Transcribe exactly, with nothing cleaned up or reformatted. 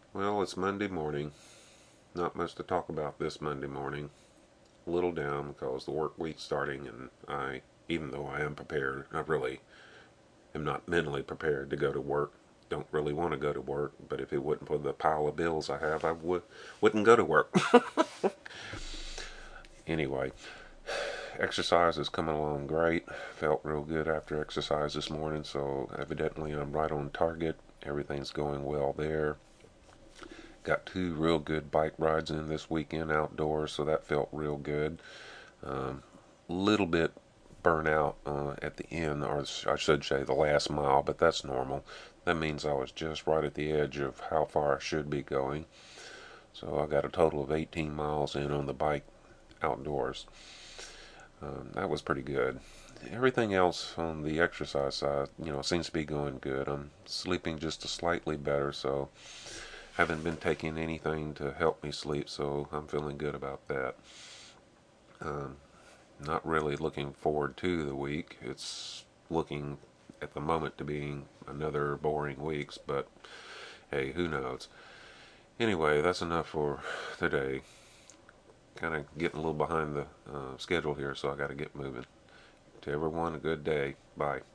Well, it's Monday morning. Not much to talk about this Monday morning. A little down because the work week's starting, and I, even though I am prepared, I really am not mentally prepared to go to work. Don't really want to go to work, but if it wasn't for the pile of bills I have, I would wouldn't go to work. Anyway, exercise is coming along great. Felt real good after exercise this morning, so evidently I'm right on target. Everything's going well there. Got two real good bike rides in this weekend outdoors, so that felt real good. Um, little bit burnout uh, at the end, or I should say the last mile, but that's normal. That means I was just right at the edge of how far I should be going. So I got a total of eighteen miles in on the bike outdoors. Um, that was pretty good. Everything else on the exercise side, you know, seems to be going good. I'm sleeping just a slightly better, so haven't been taking anything to help me sleep, so I'm feeling good about that. Um, Not really looking forward to the week. It's looking at the moment to being another boring weeks, but hey, who knows? Anyway, that's enough for today. Kind of getting a little behind the uh, schedule here, so I got to get moving. To everyone, a good day. Bye.